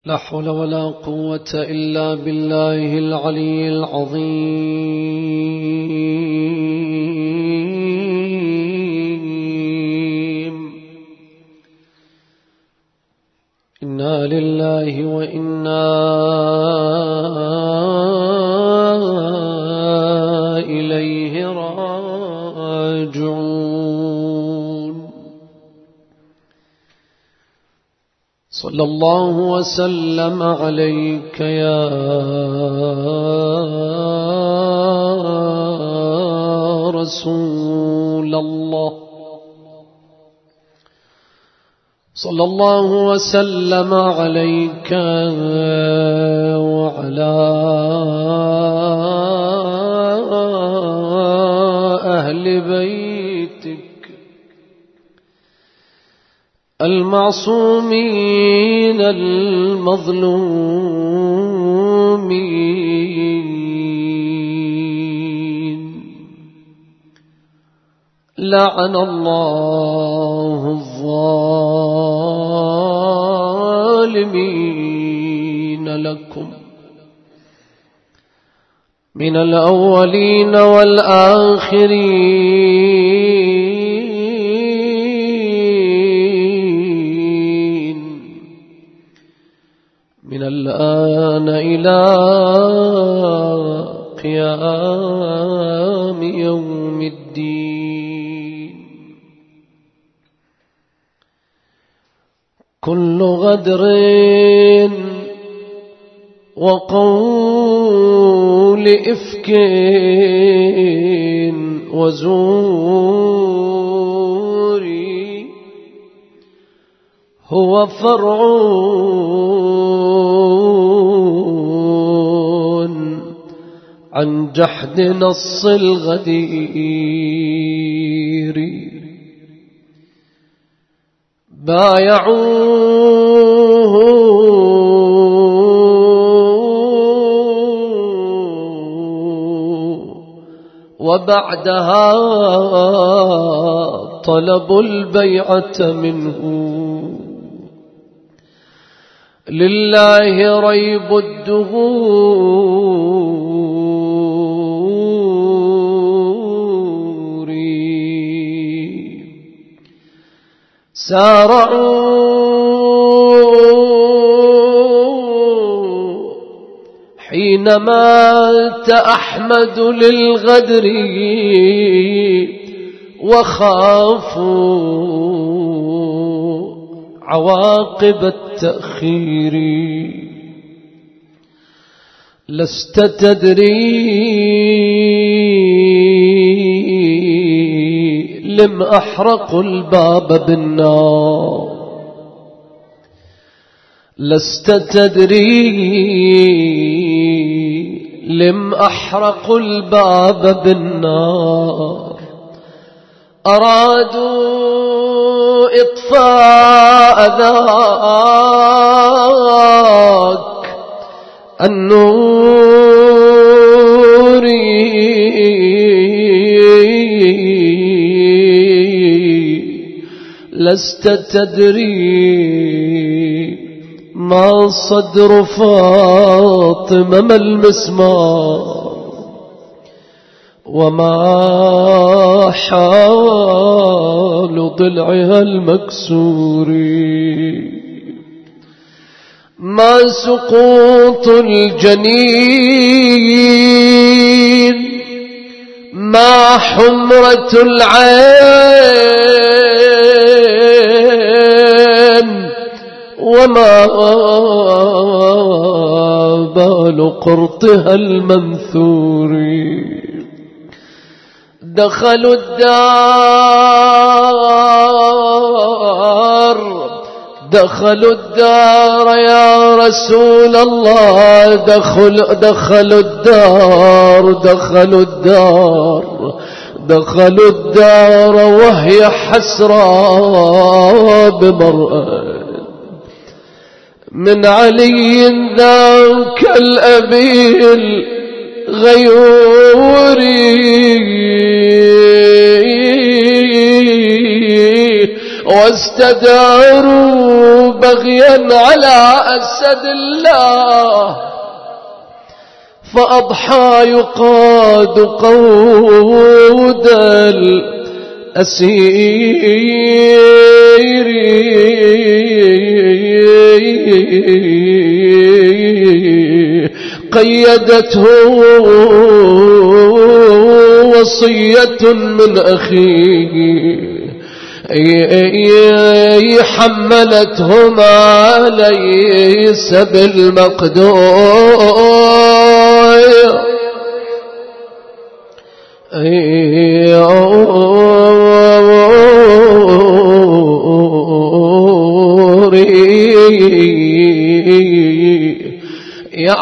لا حول ولا قوة إلا بالله العلي العظيم. إنا لله وإنا إليه راجعون. صلى الله وسلم عليك يا رسول الله. صلى الله وسلم عليك وعلى أهل بيتك المعصومين المظلومين. لعن الله الظالمين لكم من الأولين والآخرين من الآن إلى قيام يوم الدين. كل غدر وقول إفك وزور هو فرع عن جحد نص الغدير. بايعوه وبعدها طلبوا البيعة منه. لله ريب الدهور. سارعوا حينما مات أحمد للغدر وخافوا عواقب التأخير. لست تدري لم أحرقوا الباب بالنار. لست تدري لم أحرقوا الباب بالنار. أرادوا إطفاء ذاك النور. لست تدري ما صدر فاطمة ما المسمار وما حال ضلعها المكسور. ما سقوط الجنين ما حمرة العين وما بال قرطها المنثور. دخلوا الدار يا رسول الله. دخلوا الدار وهي حسرى بمرأة من علي ذاك الأبي الغيور. واستداروا بغيا على أسد الله فأضحى يقاد قود الأسير قيدته وصية من أخيه حملتهما ليس بالمقدور يا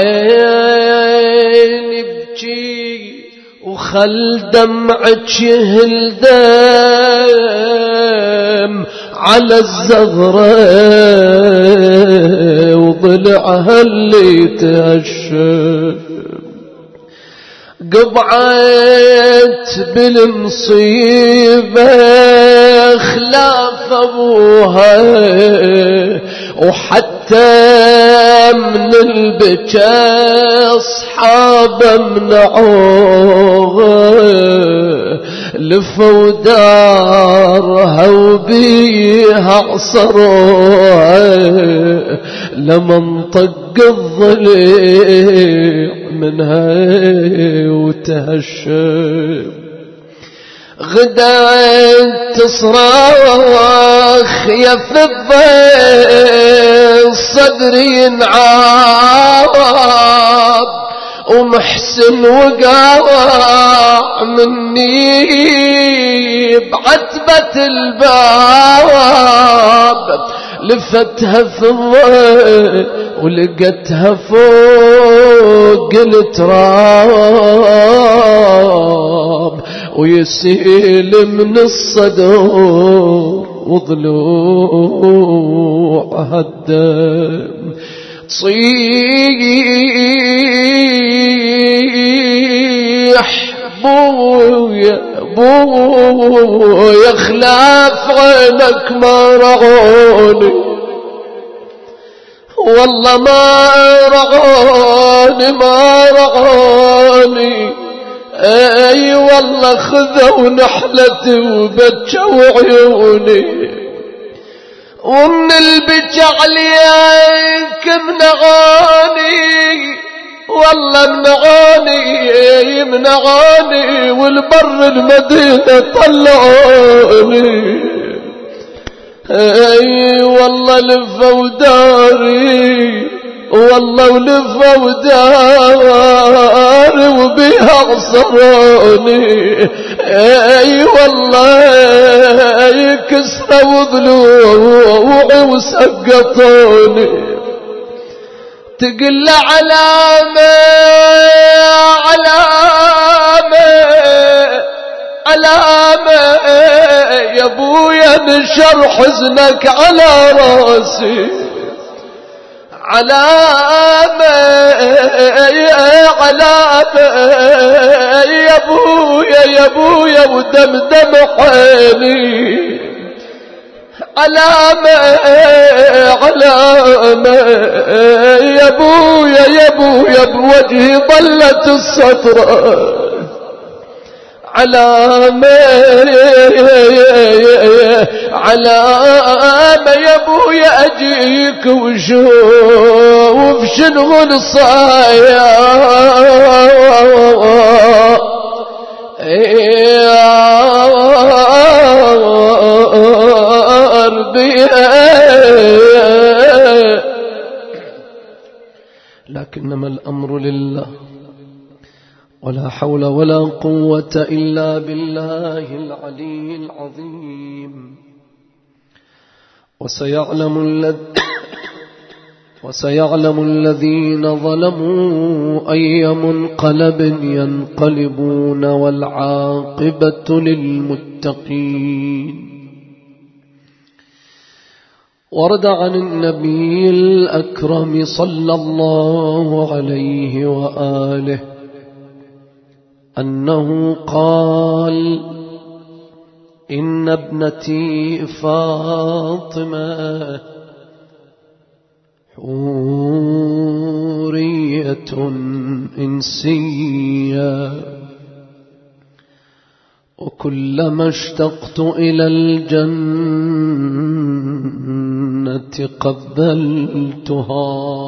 عيني بجي وخل دمعك يهل دم على الزغرة وضلعها اللي تهشم قبعت بالمصيبة خلاف أبوها وحتى من البكاء أصحابه منعوها لفوا دارها وبيها عصروها لمن طق الضليع منها وتهشم غداء تصراخ يا فضة صدري انعاب ومحسن وقاع مني بعتبة الباب لفتها فضة ولقتها فوق التراب ويسيل من الصدور وضلوعها الدم تصيح بويا بويا خلاف عينك ما رعوني والله ما رعوني اي والله خذوا نحلتي وبكوا عيوني ومن البكا عليك منغاني والله منغاني والبر المدينة طلعوني اي والله لفوا داري والله ولفوا داري وبيها عصروني اي والله كسروا ضلوعي وسقطوني تقل علامة يا ابويا نشر حزنك على راسي علامة يا ابويا ودمدم حالي علامة يا ابويا بوجهي ضلت السطرة علامة يا ابويا اجيك وشوف شنو الصاير لكنما الأمر لله ولا حول ولا قوة إلا بالله العلي العظيم وسيعلم الذين ظلموا أي منقلب ينقلبون والعاقبة للمتقين. ورد عن النبي الأكرم صلى الله عليه وآله أنه قال: إن ابنتي فاطمة حورية إنسية، وكلما اشتقت إلى الجنة قبلتها.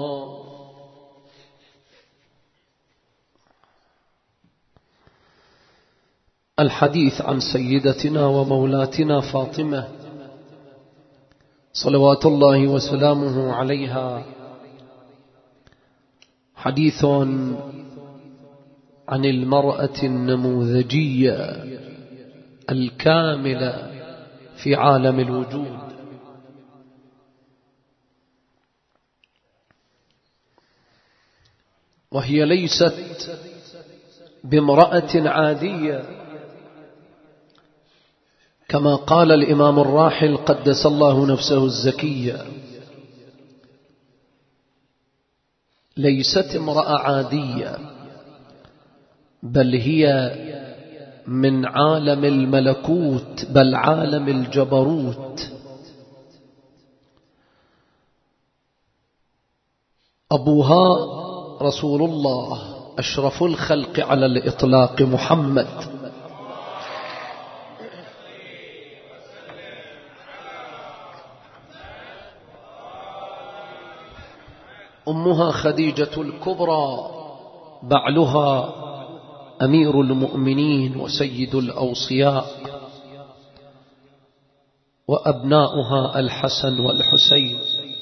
الحديث عن سيدتنا ومولاتنا فاطمة صلوات الله وسلامه عليها حديث عن المرأة النموذجية الكاملة في عالم الوجود، وهي ليست بامرأة عادية كما قال الإمام الراحل قدس الله نفسه الزكية، ليست امرأة عادية، بل هي من عالم الملكوت، بل عالم الجبروت. أبوها رسول الله أشرف الخلق على الإطلاق محمد، أمها خديجة الكبرى، بعلها أمير المؤمنين وسيد الأوصياء، وأبناؤها الحسن والحسين.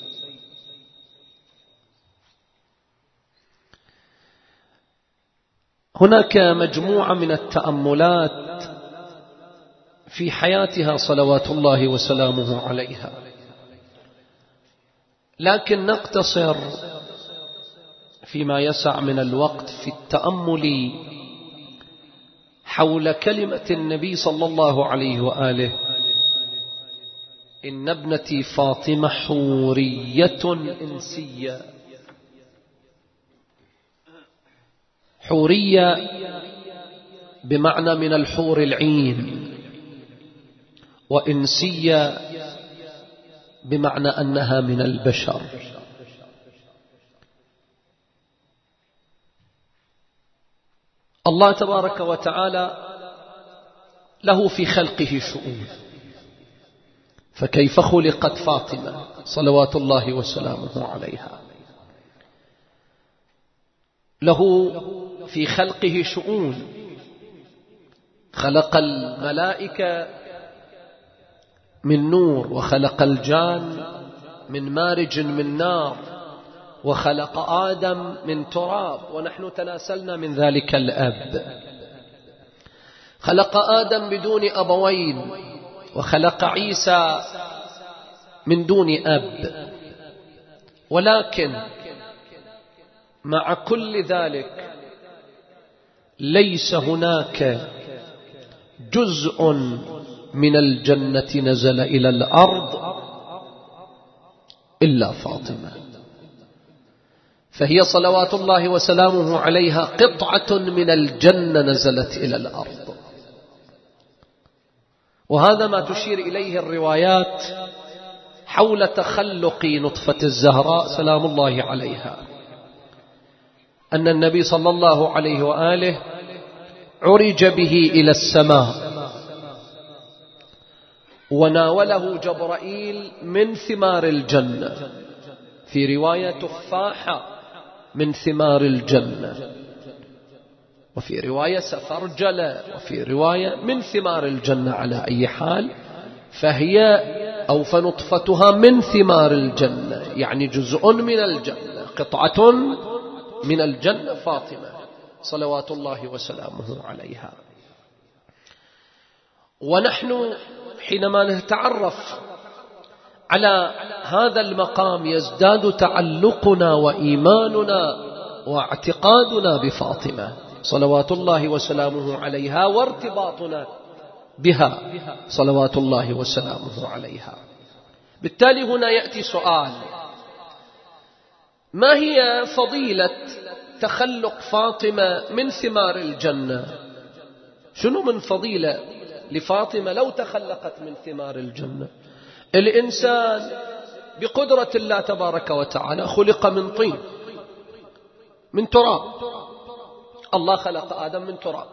هناك مجموعة من التأملات في حياتها صلوات الله وسلامه عليها، لكن نقتصر فيما يسع من الوقت في التأمل حول كلمة النبي صلى الله عليه وآله: إن ابنتي فاطمة حورية إنسية. حورية بمعنى من الحور العين، وإنسية بمعنى أنها من البشر. الله تبارك وتعالى له في خلقه شؤون، فكيف خلقت فاطمة صلوات الله وسلامه عليها؟ له في خلقه شؤون، خلق الملائكة من نور، وخلق الجان من مارج من نار، وخلق آدم من تراب، ونحن تناسلنا من ذلك الأب. خلق آدم بدون أبوين، وخلق عيسى من دون أب. ولكن مع كل ذلك ليس هناك جزء من الجنة نزل إلى الأرض إلا فاطمة، فهي صلوات الله وسلامه عليها قطعة من الجنة نزلت إلى الأرض. وهذا ما تشير إليه الروايات حول تخلق نطفة الزهراء سلام الله عليها، أن النبي صلى الله عليه وآله عرج به إلى السماء، وناوله جبرائيل من ثمار الجنة، في رواية تفاحة من ثمار الجنة، وفي رواية سفرجلة، وفي رواية من ثمار الجنة. على أي حال فهي أو فنطفتها من ثمار الجنة، يعني جزء من الجنة، قطعة من الجنة فاطمة صلوات الله وسلامه عليها. ونحن حينما نتعرف على هذا المقام يزداد تعلقنا وإيماننا واعتقادنا بفاطمة صلوات الله وسلامه عليها، وارتباطنا بها صلوات الله وسلامه عليها. بالتالي هنا يأتي سؤال: ما هي فضيلة تخلق فاطمة من ثمار الجنة؟ شنو من فضيلة لفاطمة لو تخلقت من ثمار الجنة. الإنسان بقدرة الله تبارك وتعالى خلق من طين، من تراب. الله خلق آدم من تراب.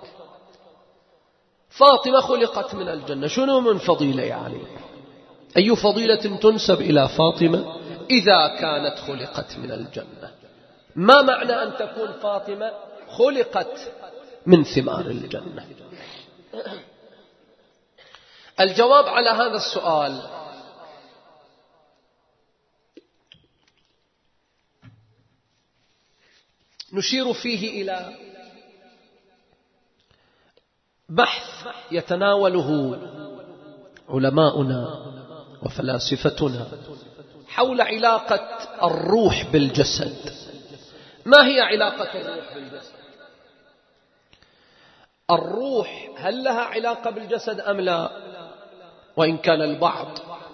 فاطمة خلقت من الجنة. شنو من فضيلة يعني؟ أي فضيلة تنسب إلى فاطمة إذا كانت خلقت من الجنة؟ ما معنى أن تكون فاطمة خلقت من ثمار الجنة؟ الجواب على هذا السؤال نشير فيه إلى بحث يتناوله علماؤنا وفلاسفتنا حول علاقة الروح بالجسد. ما هي علاقة الروح بالجسد؟ الروح هل لها علاقة بالجسد أم لا؟ وإن كان البعض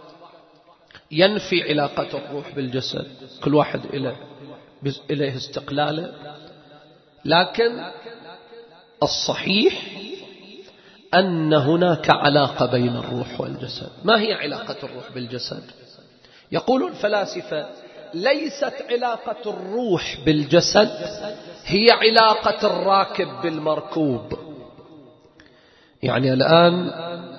ينفي علاقة الروح بالجسد، كل واحد إليه استقلاله، لكن الصحيح أن هناك علاقة بين الروح والجسد. ما هي علاقة الروح بالجسد؟ يقول الفلاسفة ليست علاقة الروح بالجسد هي علاقة الراكب بالمركوب. يعني الآن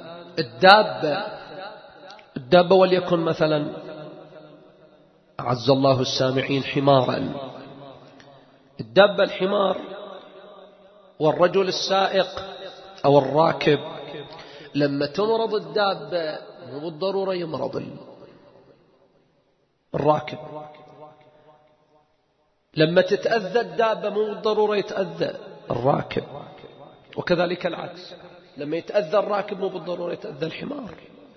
الدابة وليكن مثلا أعز الله السامعين حمارا، الدابة الحمار والرجل السائق أو الراكب لما تمرض الدابة مو بالضرورة يمرض الراكب، لما تتأذى الدابة مو بالضرورة يتأذى الراكب، وكذلك العكس، لما يتأذى الراكب مو بالضرورة يتأذى الحمار.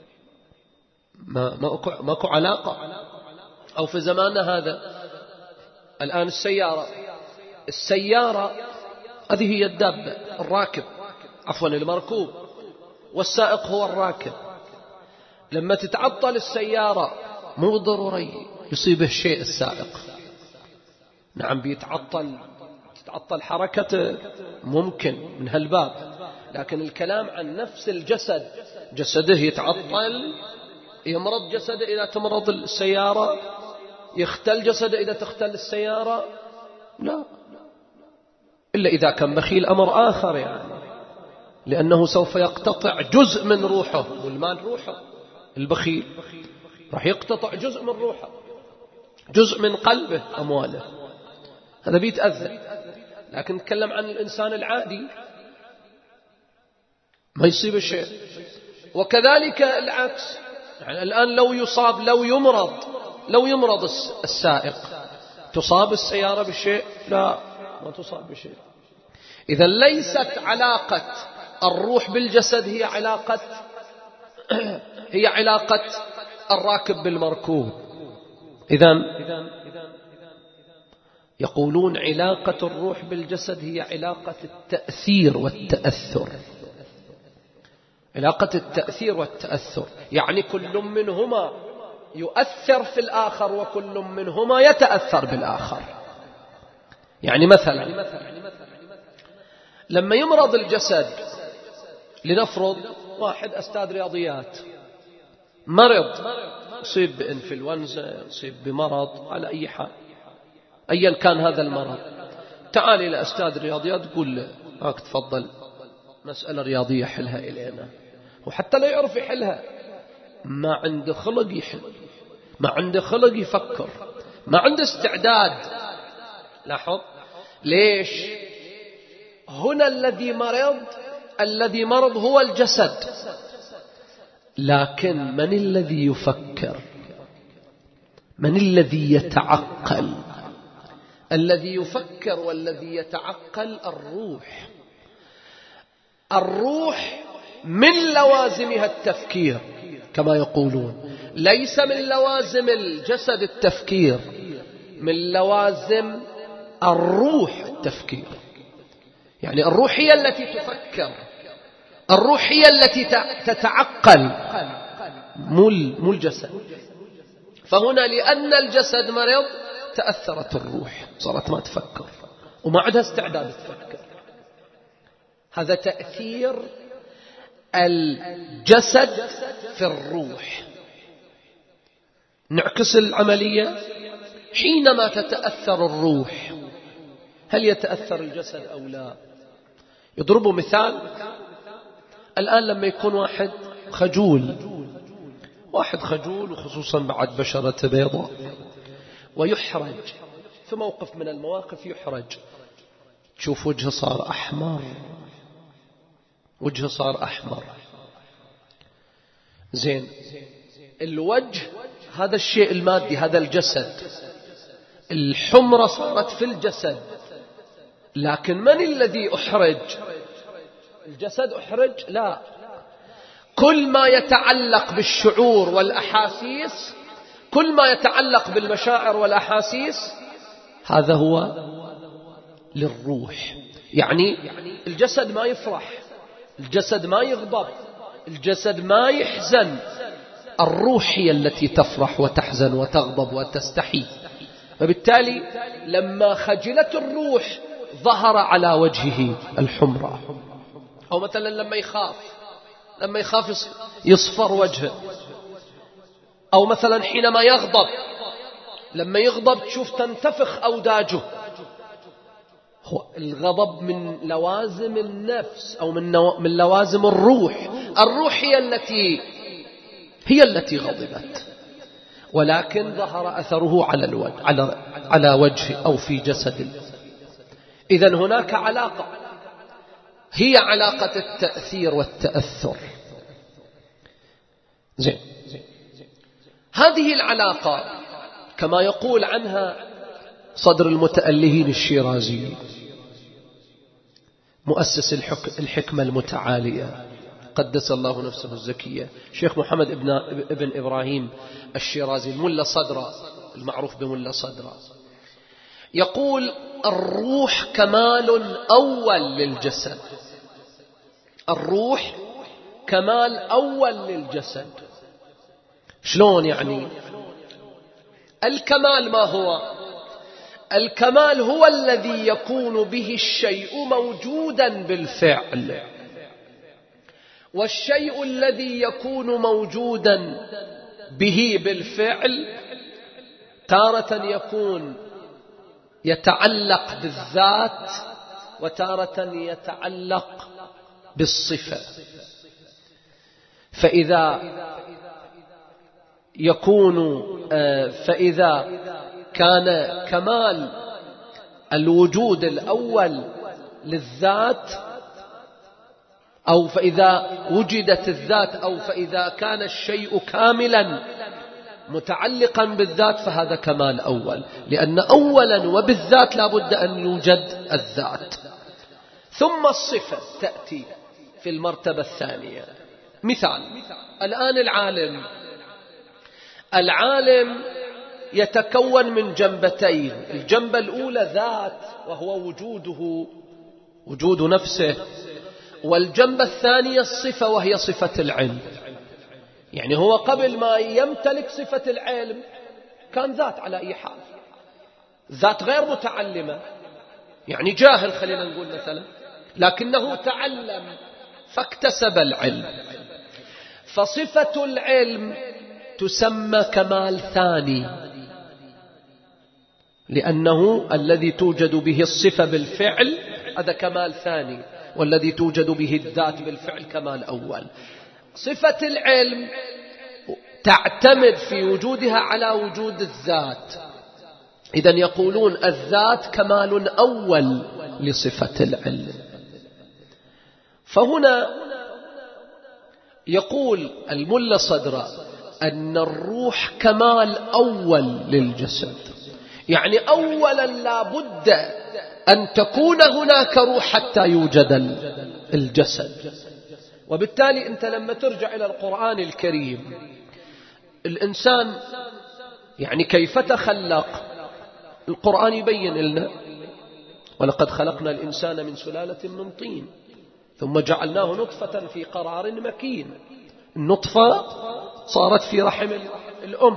ماكو علاقة. أو في زماننا هذا الآن السيارة هذه هي الدابة، الراكب عفوا المركوب، والسائق هو الراكب. لما تتعطل السيارة مو ضروري يصيبه شيء السائق، نعم تتعطل حركته ممكن من هالباب، لكن الكلام عن نفس الجسد، جسده يتعطل، يمرض جسده إذا تمرض السيارة، يختل جسده إذا تختل السيارة، لا، إلا إذا كان بخيل أمر آخر يعني، لأنه سوف يقتطع جزء من روحه، والمال روحه، البخيل راح يقتطع جزء من روحه، جزء من قلبه، أمواله، هذا بيتأذى. لكن نتكلم عن الإنسان العادي ما يصيب شيء. وكذلك العكس، يعني الآن لو يصاب لو يمرض السائق، تصاب السيارة بشيء؟ لا، ما تصاب بشيء. إذا ليست علاقة الروح بالجسد هي علاقة الراكب بالمركوب. إذن يقولون علاقة الروح بالجسد هي علاقة التأثير والتأثر. علاقة التأثير والتأثر يعني كل منهما يؤثر في الآخر وكل منهما يتأثر بالآخر. يعني مثلا لما يمرض الجسد، لنفرض واحد أستاذ رياضيات مرض، يصيب بإنفلونزا، يصيب بمرض على أي حال، أيا كان هذا المرض، تعال إلى أستاذ رياضيات تقول له هاك تفضل مسألة رياضية حلها إلينا، وحتى لا يعرف يحلها، ما عنده خلق يحل، ما عنده خلق يفكر، ما عنده استعداد. لاحظ ليش؟ هنا الذي مرض هو الجسد، لكن من الذي يفكر؟ من الذي يتعقل؟ الذي يفكر والذي يتعقل الروح. الروح من لوازمها التفكير كما يقولون، ليس من لوازم الجسد التفكير، من لوازم الروح التفكير. يعني الروح هي التي تفكر، الروح هي التي تتعقل، مو الجسد. فهنا لأن الجسد مرض تأثرت الروح، صارت ما تفكر وما عندها استعداد تفكر. هذا تأثير الجسد في الروح. نعكس العملية، حينما تتأثر الروح هل يتأثر الجسد أو لا؟ يضربوا مثال، الآن لما يكون واحد خجول وخصوصا بعد بشرة بيضاء ويحرج في موقف من المواقف، يحرج، تشوف وجهه صار أحمر. زين، الوجه هذا الشيء المادي، هذا الجسد، الحمرة صارت في الجسد، لكن من الذي أحرج؟ الجسد أحرج؟ لا، كل ما يتعلق بالشعور والأحاسيس، كل ما يتعلق بالمشاعر والأحاسيس، هذا هو للروح. يعني الجسد ما يفرح، الجسد ما يغضب، الجسد ما يحزن، الروح هي التي تفرح وتحزن وتغضب وتستحي. فبالتالي لما خجلت الروح ظهر على وجهه الحمرة. أو مثلا لما يخاف يصفر وجهه. أو مثلا حينما يغضب، لما يغضب تشوف تنتفخ أوداجه. الغضب من لوازم النفس أو من لوازم الروح. الروح هي التي غضبت، ولكن ظهر أثره على وجه أو في جسد. إذن هناك علاقة، هي علاقة التأثير والتأثر. زين، هذه العلاقة كما يقول عنها صدر المتألهين الشيرازي مؤسس الحكمة المتعالية قدس الله نفسه الزكية، شيخ محمد ابن إبراهيم الشيرازي، الملا صدرة المعروف بملا صدرة، يقول الروح كمال أول للجسد. الروح كمال أول للجسد. شلون يعني؟ الكمال ما هو؟ الكمال هو الذي يكون به الشيء موجودا بالفعل، والشيء الذي يكون موجودا به بالفعل تارة يكون يتعلق بالذات وتارة يتعلق بالصفة. فإذا كان كمال الوجود الأول للذات، أو فإذا وجدت الذات، أو فإذا كان الشيء كاملا متعلقا بالذات، فهذا كمال أول، لأن أولا وبالذات لابد أن يوجد الذات، ثم الصفة تأتي في المرتبة الثانية. مثال، الآن العالم يتكون من جنبتين، الجنبة الأولى ذات وهو وجود نفسه، والجنبة الثانية الصفة وهي صفة العلم. يعني هو قبل ما يمتلك صفة العلم كان ذات على أي حال، ذات غير متعلمة، يعني جاهل خلينا نقول مثلا، لكنه تعلم فاكتسب العلم. فصفة العلم تسمى كمال ثاني، لأنه الذي توجد به الصفة بالفعل هذا كمال ثاني، والذي توجد به الذات بالفعل كمال أول. صفة العلم تعتمد في وجودها على وجود الذات، إذن يقولون الذات كمال أول لصفة العلم. فهنا يقول الملا صدرة أن الروح كمال أول للجسد، يعني أولا لا بد أن تكون هناك روح حتى يوجد الجسد. وبالتالي أنت لما ترجع إلى القرآن الكريم، الإنسان يعني كيف تخلق، القرآن يبين لنا ولقد خلقنا الإنسان من سلالة من طين ثم جعلناه نطفة في قرار مكين. النطفة صارت في رحم الأم،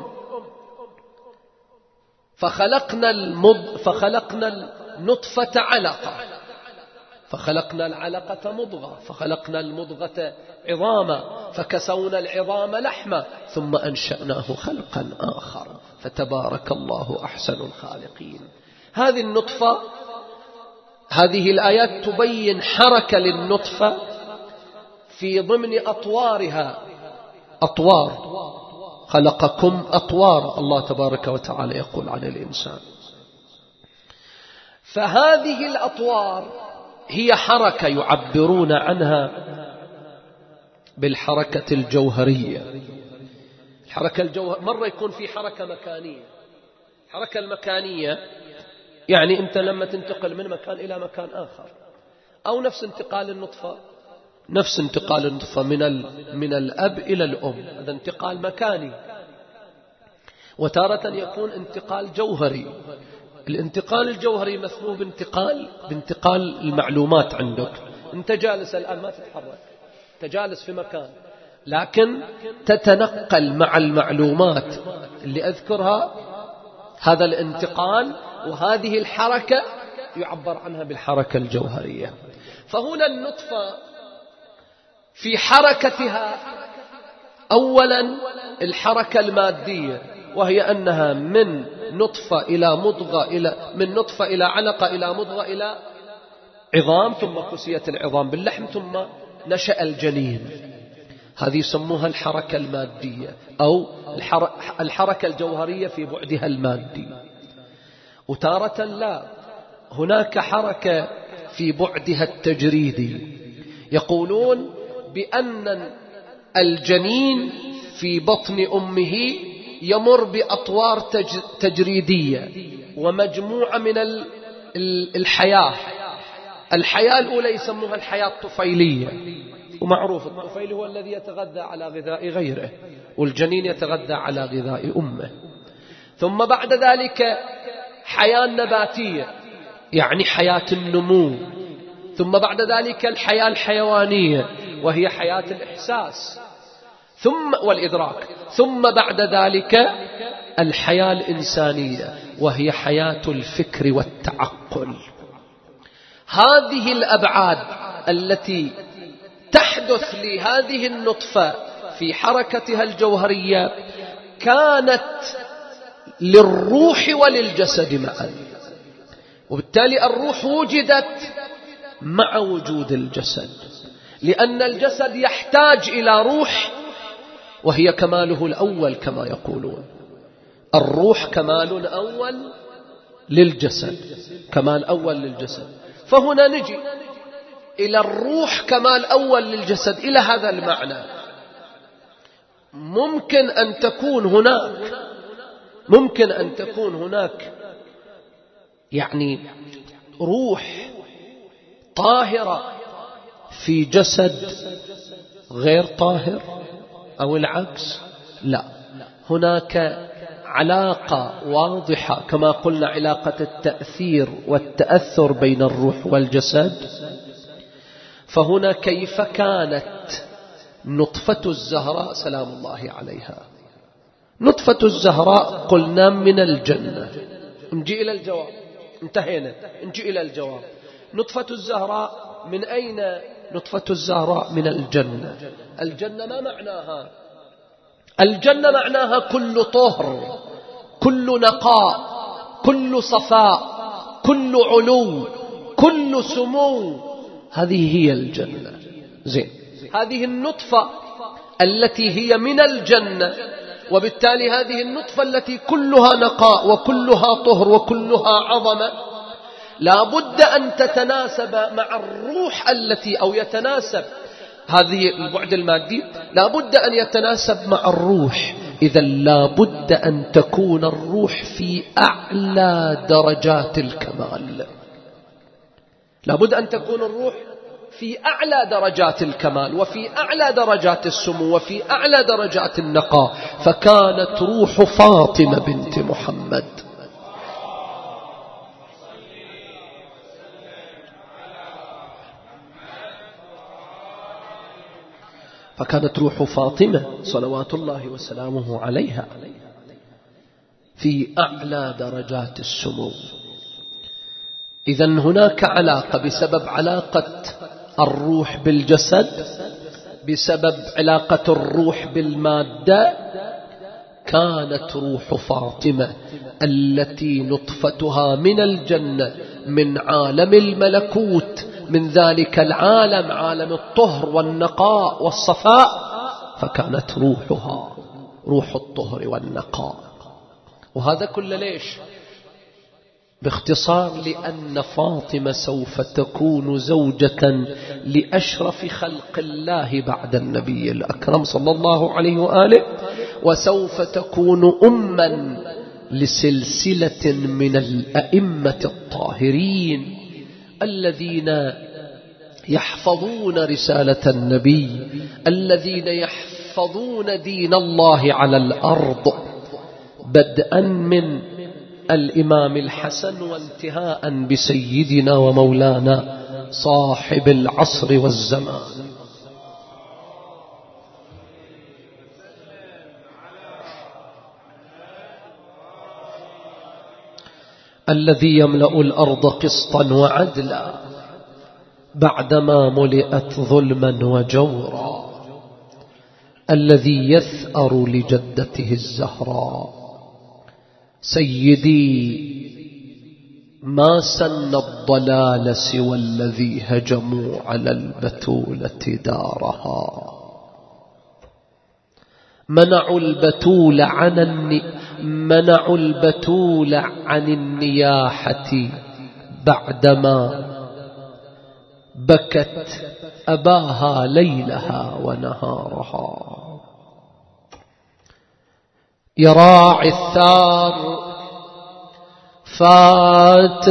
فخلقنا النطفة علقة، فخلقنا العلقة مضغة، فخلقنا المضغة عظاما، فكسونا العظام لحما، ثم أنشأناه خلقا آخر، فتبارك الله أحسن الخالقين. هذه النطفة، هذه الآيات تبين حركة للنطفة في ضمن أطوارها، أطوار، خلقكم أطوار، الله تبارك وتعالى يقول عن الإنسان. فهذه الأطوار هي حركة يعبرون عنها بالحركة الجوهرية. مرة يكون في حركة مكانية. الحركة المكانية يعني أنت لما تنتقل من مكان إلى مكان آخر، أو نفس انتقال النطفة، نفس انتقال النطفة من الأب إلى الأم، هذا انتقال مكاني. وتارة يكون انتقال جوهري. الانتقال الجوهري مثلوه بانتقال المعلومات عندك. أنت جالس الآن ما تتحرك، أنت جالس في مكان، لكن تتنقل مع المعلومات اللي أذكرها. هذا الانتقال وهذه الحركة يعبر عنها بالحركة الجوهرية. فهنا النطفة في حركتها أولا الحركة المادية، وهي أنها من نطفة إلى مضغة، من نطفة إلى علقة إلى مضغة إلى عظام، ثم كسيت العظام باللحم، ثم نشأ الجنين. هذه يسموها الحركة المادية أو الحركة الجوهرية في بعدها المادي. وتارة لا، هناك حركة في بعدها التجريدي. يقولون بأن الجنين في بطن أمه يمر بأطوار تجريدية ومجموعة من الحياة. الحياة الأولى يسموها الحياة الطفيلية، ومعروف الطفيل هو الذي يتغذى على غذاء غيره، والجنين يتغذى على غذاء أمه. ثم بعد ذلك حياة نباتية، يعني حياة النمو. ثم بعد ذلك الحياة الحيوانية، وهي حياة الإحساس والإدراك. ثم بعد ذلك الحياة الإنسانية، وهي حياة الفكر والتعقل. هذه الأبعاد التي تحدث لهذه النطفة في حركتها الجوهرية كانت للروح وللجسد معا، وبالتالي الروح وجدت مع وجود الجسد، لأن الجسد يحتاج إلى روح، وهي كماله الأول كما يقولون. الروح كمال أول للجسد، كمال أول للجسد. فهنا نجي إلى الروح كمال أول للجسد إلى هذا المعنى. ممكن أن تكون هناك يعني روح طاهرة في جسد غير طاهر أو العكس. لا، هناك علاقة واضحة كما قلنا، علاقة التأثير والتأثر بين الروح والجسد. فهنا كيف كانت نطفة الزهراء سلام الله عليها؟ نطفة الزهراء قلنا من الجنة. نجي إلى الجواب، انتهينا، نجي إلى الجواب. نطفة الزهراء من أين؟ نطفة الزهراء من الجنة. الجنة ما معناها؟ الجنة معناها كل طهر، كل نقاء، كل صفاء، كل علو، كل سمو. هذه هي الجنة. زين، هذه النطفة التي هي من الجنة، وبالتالي هذه النطفة التي كلها نقاء وكلها طهر وكلها عظمة، لا بد أن تتناسب مع الروح التي، أو يتناسب هذه البعد المادي، لا بد أن يتناسب مع الروح. إذا لا بد أن تكون الروح في أعلى درجات الكمال، لا بد أن تكون الروح في أعلى درجات الكمال، وفي أعلى درجات السمو، وفي أعلى درجات النقاء. فكانت روح فاطمة بنت محمد فكانت روح فاطمة صلوات الله وسلامه عليها في أعلى درجات السمو. إذن هناك علاقة بسبب علاقة الروح بالجسد، بسبب علاقة الروح بالمادة. كانت روح فاطمة التي نطفتها من الجنة، من عالم الملكوت، من ذلك العالم، عالم الطهر والنقاء والصفاء، فكانت روحها روح الطهر والنقاء. وهذا كله ليش؟ باختصار لأن فاطمة سوف تكون زوجة لأشرف خلق الله بعد النبي الأكرم صلى الله عليه وآله، وسوف تكون أما لسلسلة من الأئمة الطاهرين الذين يحفظون رسالة النبي، الذين يحفظون دين الله على الأرض، بدءا من الإمام الحسن وانتهاء بسيدنا ومولانا صاحب العصر والزمان. الذي يملأ الأرض قسطا وعدلا بعدما ملئت ظلما وجورا، الذي يثأر لجدته الزهراء. سيدي ما سن الضلال سوى الذي هجموا على البتولة دارها، منعوا البتول عن النياحة بعدما بكت أباها ليلها ونهارها. يا راعي الثار فات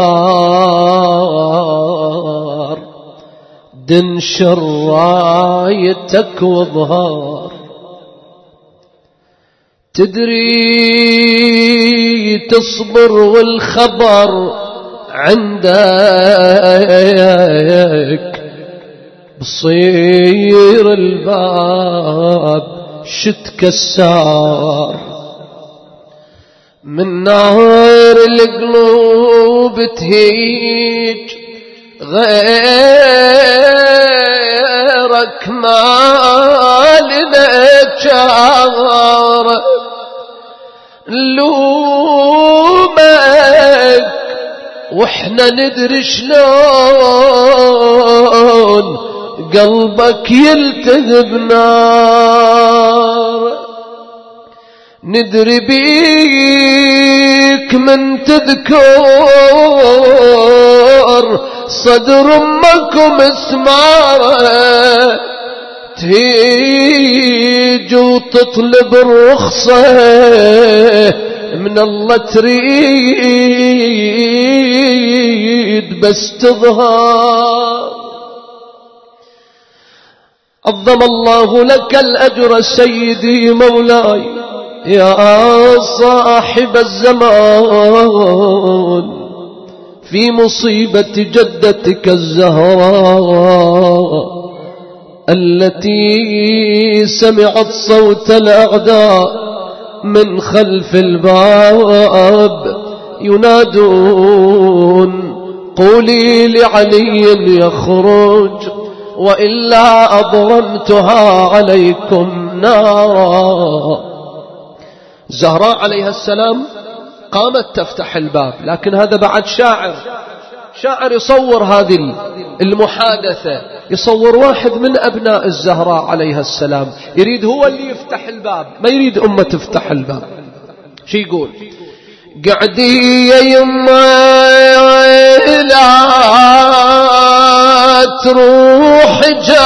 الثار، دنشر رايتك وظهار، تدري تصبر والخبر عندك، بصير الباب شت كسار، من نار القلوب تهيج، غيرك ما لنا جار، نلومك واحنا ندري شلون قلبك يلتهب نار، ندري بيك من تذكر صدر امك ومسماره، تهيج وتطلب الرخصة من الله، تريد بس تظهر. عظم الله لك الأجر سيدي مولاي يا صاحب الزمان، في مصيبة جدتك الزهراء التي سمعت صوت الأعداء من خلف الباب ينادون قولي لعلي يخرج وإلا أضرمتها عليكم نارا. زهراء عليها السلام قامت تفتح الباب، لكن هذا بعد شاعر يصور هذه المحادثة، يصور واحد من أبناء الزهراء عليها السلام يريد هو اللي يفتح الباب، ما يريد أمه تفتح الباب. شي يقول؟ قعدي يا يما لا تروح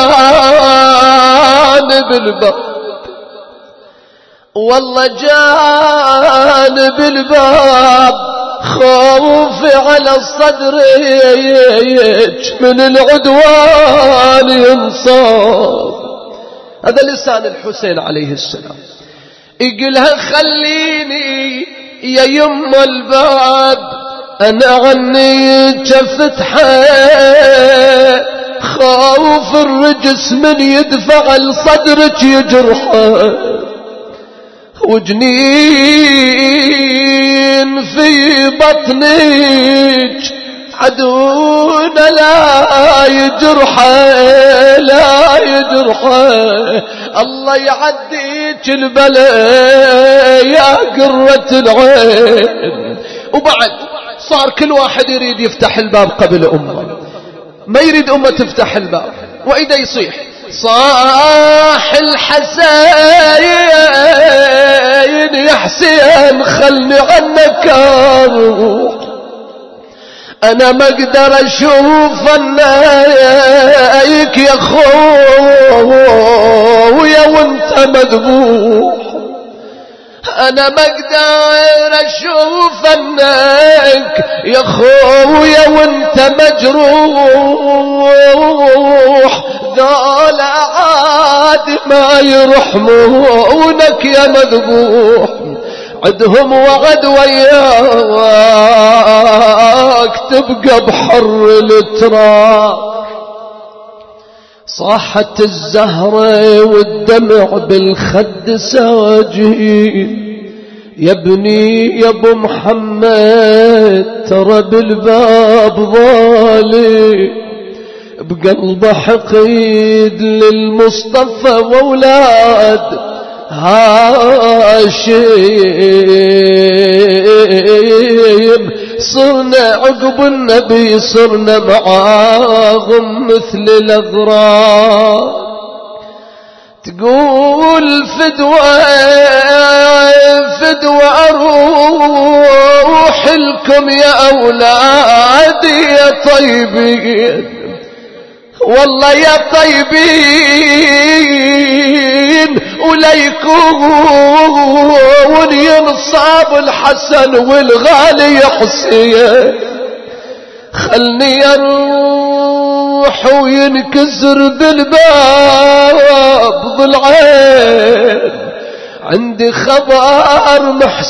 جانب الباب، والله جانب الباب خوفي على صدرك من العدوان ينصاب. هذا لسان الحسين عليه السلام يقولها خليني يا يم الباب أنا عني فتحه، خوف الرجس من يدفع لصدرك يجرحه، وجنين في بطنك عدونا لا يجرحه لا يجرحه، الله يعديك البلاء يا قرة العين. وبعد صار كل واحد يريد يفتح الباب قبل أمه، ما يريد أمه تفتح الباب، وإذا يصيح صاح الحسين يا حسين خلني عنك أروح، أنا ما أقدر أشوف النايك يا خويا وانت مذبوح، أنا ما أقدر أشوف النايك يا خويا وانت مجروح، ذولا عاد ما يرحمونك يا مذبوح، عدهم وعد وياك تبقى بحر التراب. صاحت الزهرة والدمع بالخد ساجين، يا ابني يا ابو محمد ترى بالباب ظالم، بقلبه حقيد للمصطفى واولاد هاشم، صرنا عقب النبي صرنا معاهم مثل الأغراب. تقول فدوى أروح لكم يا أولادي يا طيبين، والله يا طيبين وليكون ينصاب الحسن والغالي حسين، خلني اروح وينكسر بالباب ضلعين، عندي خبر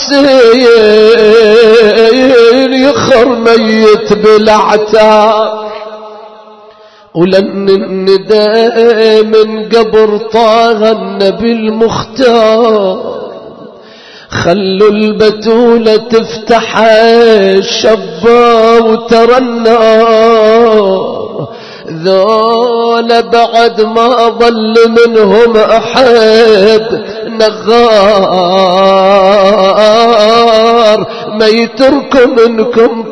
محسين يخر ميت بالعتاب، ولن النداء من قبر طه النبي المختار، خلوا البتولة تفتح الشبا وترى النار، ذول بعد ما ظل منهم أحد نغار، ما يترك منكم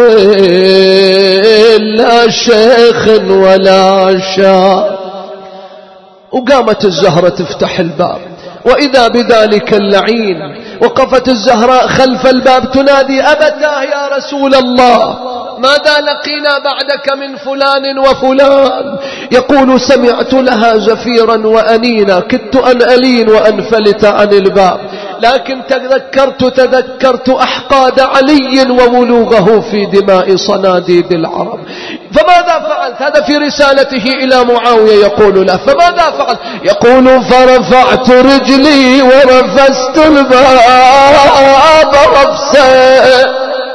طفل لا شيخ ولا شاب. وقامت الزهرة تفتح الباب، وإذا بذلك اللعين وقفت الزهراء خلف الباب تنادي أبتاه يا رسول الله، ماذا لقينا بعدك من فلان وفلان؟ يقول سمعت لها زفيرا وأنينا، كدت أن ألين وأنفلت عن الباب، لكن تذكرت أحقاد علي وولوغه في دماء صناديد العرب، فماذا فعلت؟ هذا في رسالته إلى معاوية يقول له، فماذا فعلت؟ يقول فرفعت رجلي ورفست الباب رفسا،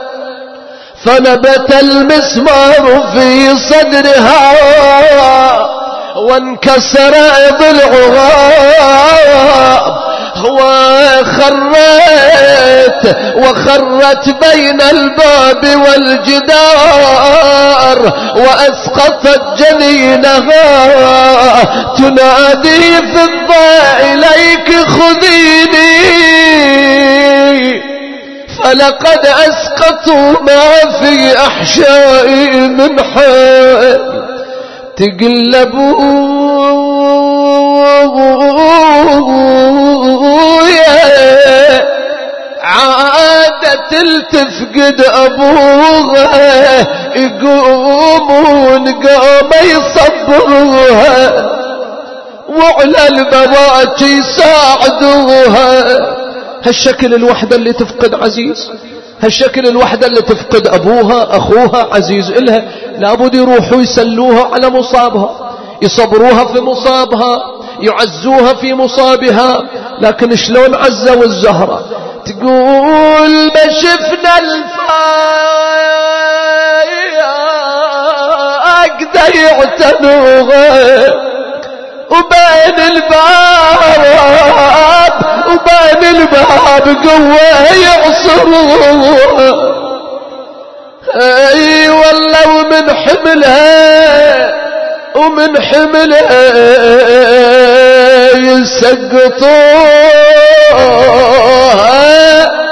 فنبت المسمار في صدرها وانكسر ضلعها، وخرت بين الباب والجدار، وأسقطت جنينها تنادي في الضاء إليك خذيني، فلقد أسقطوا ما في أحشائي من حال، تقلبوا عادت تفقد أبوها، يقومون قوم يصبروها وعلى المواجه يساعدوها. هالشكل الوحدة اللي تفقد عزيز، هالشكل الوحدة اللي تفقد أبوها أخوها عزيز إلها، لابد يروحوا يسلوها على مصابها، يصبروها في مصابها، يعزوها في مصابها. لكن شلون عزوا الزهرة؟ تقول ما شفنا الفاق يعتنوها، وبين الباب قوة يعصروها، اي والله ومن حملها يسقطوها.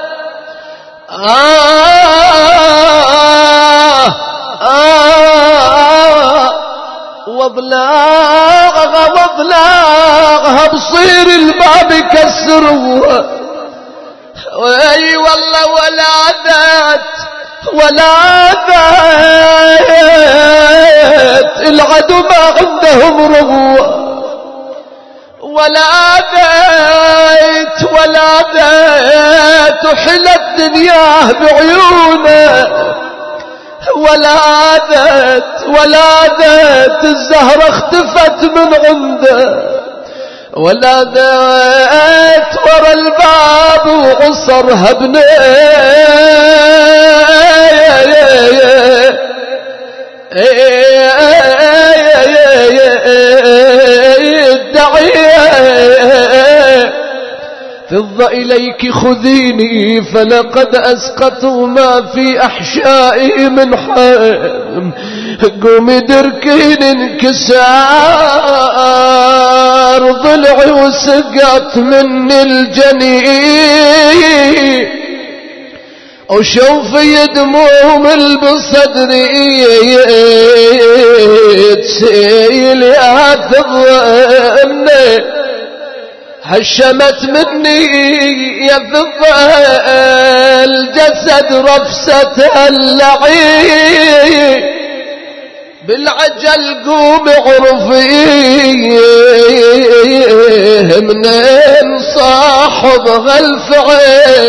وضلاغها بصير الباب يكسروها. اي والله ولا ذات العدو ما عندهم رغوة، ولا ذات وحلى الدنيا بعيونه، ولا ذات الزهرة اختفت من عنده، ولا ذات ورا الباب وعصرها فض إليك خذيني فلقد أسقطوا ما في أحشائي من حام. قومي دركين انكسار ضلعي وسقط من الجنين، وشوف يدموم بصدري تسيل يا ثضمني، هشمت مني يا فضة الجسد رفسة اللعين. بالعجل قوم عرفيه منين صاحبها الفعل،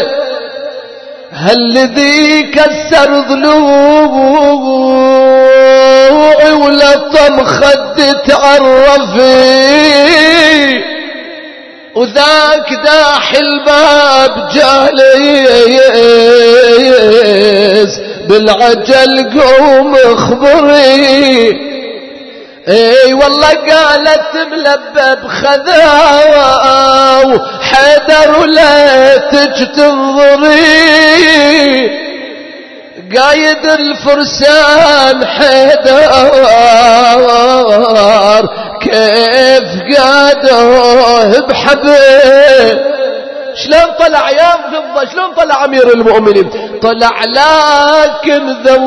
هالذي كسر ضلوعي ولطم خدي تعرفي، وذاك داح الباب جالس بالعجل قوم اخبري. اي والله قالت ملبب خذاو حيدر ولا تنظري، قايد الفرسان حيدر كيف قادوه بحبل. شلون طلع يا فضة، شلون طلع أمير المؤمنين؟ طلع لكن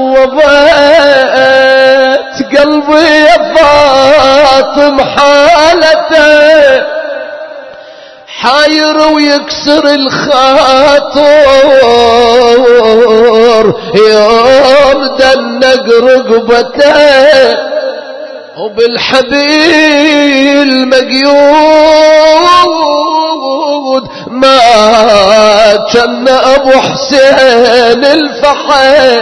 ذوبت قلبي يا فاطم حالته، حاير ويكسر الخاطر يوم دنق رقبته، وبالحبيل مقيود ما كان أبو حسين الفحل.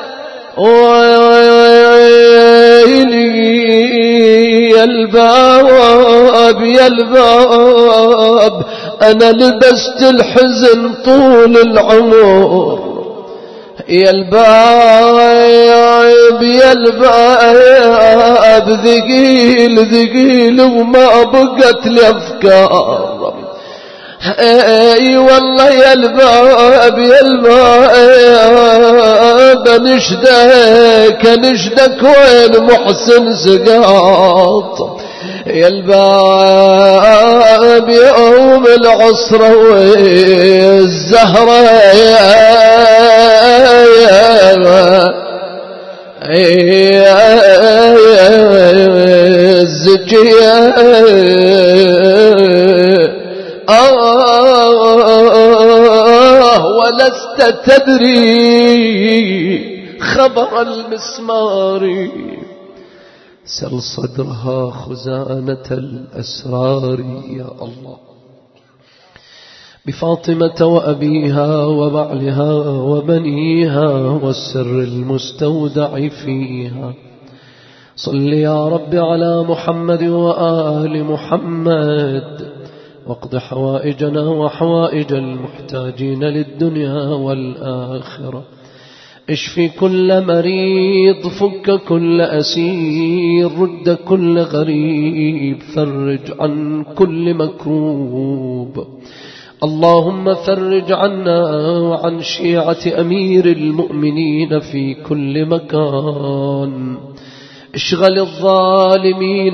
ويلي يا الباب يا الباب أنا لبست الحزن طول العمر، يا الباب يا الباب ذقيل وما بقت لي أفكار. اي والله يا الباب يا الباب نشدك وين محسن سقاط، يا الباب يوم العصرة والزهرة الزكية ولست تدري خبر المسمار، سل صدرها خزانة الأسرار يا الله بفاطمة وأبيها وبعلها وبنيها والسر المستودع فيها. صل يا رب على محمد وآل محمد واقض حوائجنا وحوائج المحتاجين للدنيا والآخرة. اشفي كل مريض، فك كل أسير، رد كل غريب، فرج عن كل مكروب. اللهم فرج عنا وعن شيعة أمير المؤمنين في كل مكان. اشغل الظالمين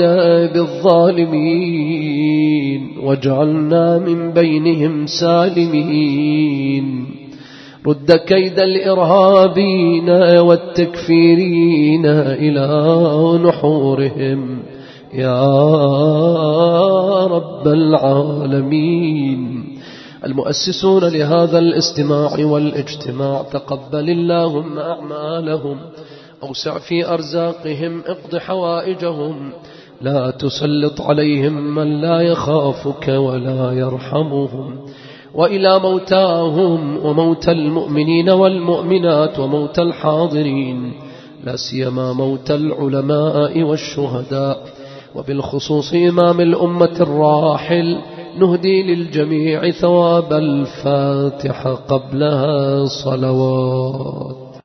بالظالمين واجعلنا من بينهم سالمين. رد كيد الإرهابين والتكفيرين إلى نحورهم يا رب العالمين. المؤسسون لهذا الاستماع والاجتماع تقبل اللهم أعمالهم، أوسع في أرزاقهم، اقض حوائجهم، لا تسلط عليهم من لا يخافك ولا يرحمهم. وإلى موتاهم وموتى المؤمنين والمؤمنات وموتى الحاضرين، لا سيما موتى العلماء والشهداء، وبالخصوص إمام الأمة الراحل، نهدي للجميع ثواب الفاتحة قبلها صلوات.